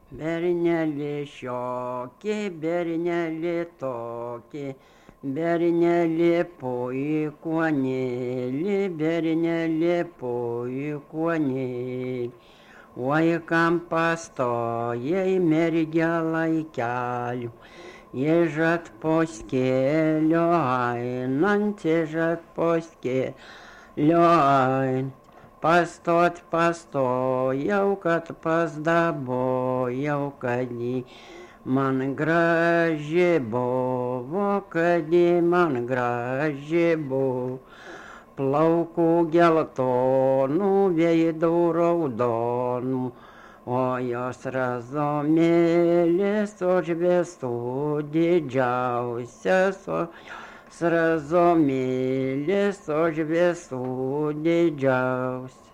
Berneli šiokį, berneli tokį, berneli puikuonėlį, berneli puikuonėlį. Vaikam pastojai mergelai kelių, ježat poskėlio ainant, ježat poskėlio ainant. Pastojau, kad pasdabojau, kad ji man graži buvo, kad ji man graži buvo. Plaukų geltonų, veidų raudonų, o jos razomėlės už visų didžiausias, o razomėlės už visų didžiausias.